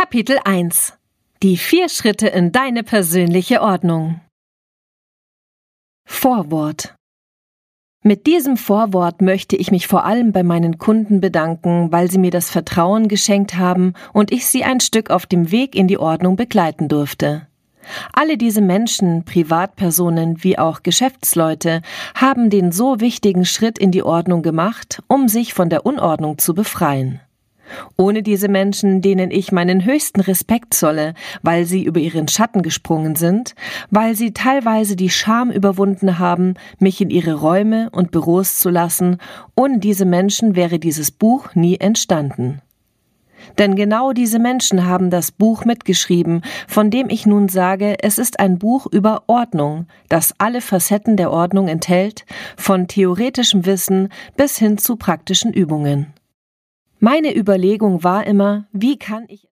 Kapitel 1: Die 4 Schritte in deine persönliche Ordnung. Vorwort. Mit diesem Vorwort möchte ich mich vor allem bei meinen Kunden bedanken, weil sie mir das Vertrauen geschenkt haben und ich sie ein Stück auf dem Weg in die Ordnung begleiten durfte. Alle diese Menschen, Privatpersonen wie auch Geschäftsleute, haben den so wichtigen Schritt in die Ordnung gemacht, um sich von der Unordnung zu befreien. Ohne diese Menschen, denen ich meinen höchsten Respekt zolle, weil sie über ihren Schatten gesprungen sind, weil sie teilweise die Scham überwunden haben, mich in ihre Räume und Büros zu lassen, ohne diese Menschen wäre dieses Buch nie entstanden. Denn genau diese Menschen haben das Buch mitgeschrieben, von dem ich nun sage, es ist ein Buch über Ordnung, das alle Facetten der Ordnung enthält, von theoretischem Wissen bis hin zu praktischen Übungen. Meine Überlegung war immer, wie kann ich